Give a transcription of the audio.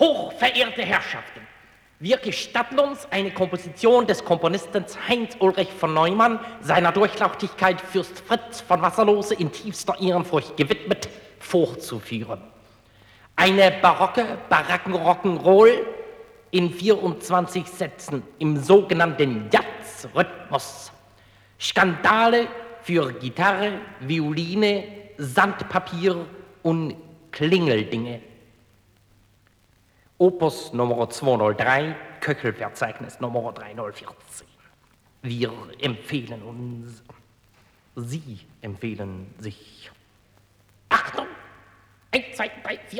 Hochverehrte Herrschaften, wir gestatten uns, eine Komposition des Komponisten Heinz Ulrich von Neumann, seiner Durchlauchtigkeit Fürst Fritz von Wasserlose in tiefster Ehrenfurcht gewidmet, vorzuführen. Eine baracken Rock'n'Roll in 24 Sätzen im sogenannten Jazz-Rhythmus. Skandale für Gitarre, Violine, Sandpapier und Klingeldinge. Opus Nummer 203, Köchelverzeichnis Nummer 3014. Wir empfehlen uns, Sie empfehlen sich. Achtung! 1, 2, 3, 4.